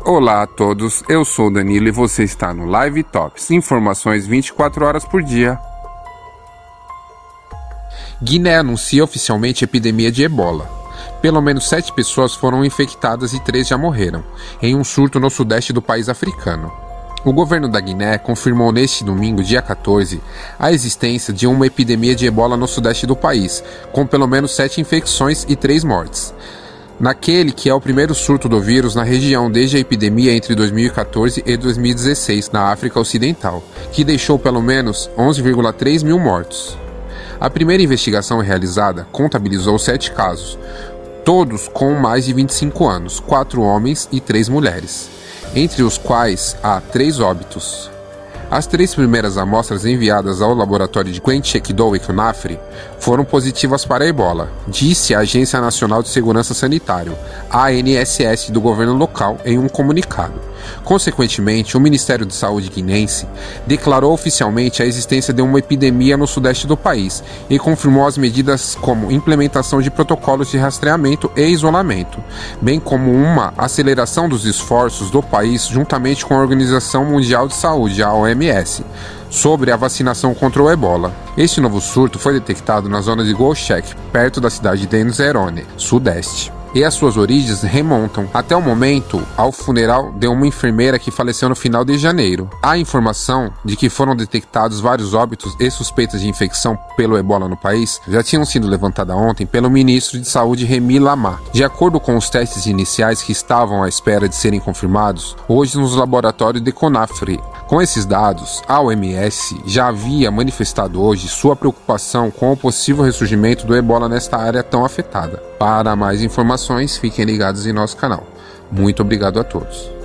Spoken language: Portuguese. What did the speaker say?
Olá a todos, eu sou o Danilo e você está no Live Tops, informações 24 horas por dia. Guiné anuncia oficialmente epidemia de ebola. Pelo menos 7 pessoas foram infectadas e 3 já morreram, em um surto no sudeste do país africano. O governo da Guiné confirmou neste domingo, dia 14, a existência de uma epidemia de ebola no sudeste do país, com pelo menos 7 infecções e 3 mortes. Naquele que é o primeiro surto do vírus na região desde a epidemia entre 2014 e 2016 na África Ocidental, que deixou pelo menos 11,3 mil mortos. A primeira investigação realizada contabilizou 7 casos, todos com mais de 25 anos, 4 homens e 3 mulheres, entre os quais há 3 óbitos. As 3 primeiras amostras enviadas ao laboratório de Quenchekdou e Conafri foram positivas para a ebola, disse a Agência Nacional de Segurança Sanitária, ANSS, do governo local em um comunicado. Consequentemente, o Ministério de Saúde guinense declarou oficialmente a existência de uma epidemia no sudeste do país e confirmou as medidas como implementação de protocolos de rastreamento e isolamento, bem como uma aceleração dos esforços do país juntamente com a Organização Mundial de Saúde, a OMS, sobre a vacinação contra o ebola. Este novo surto foi detectado na zona de Golchek, perto da cidade de Nzerone, sudeste. E as suas origens remontam, até o momento, ao funeral de uma enfermeira que faleceu no final de janeiro. Há informação de que foram detectados vários óbitos e suspeitas de infecção pelo ebola no país já tinham sido levantadas ontem pelo ministro de Saúde Remi Lama. De acordo com os testes iniciais que estavam à espera de serem confirmados, hoje nos laboratórios de Conafri. Com esses dados, a OMS já havia manifestado hoje sua preocupação com o possível ressurgimento do ebola nesta área tão afetada. Para mais informações, fiquem ligados em nosso canal. Muito obrigado a todos.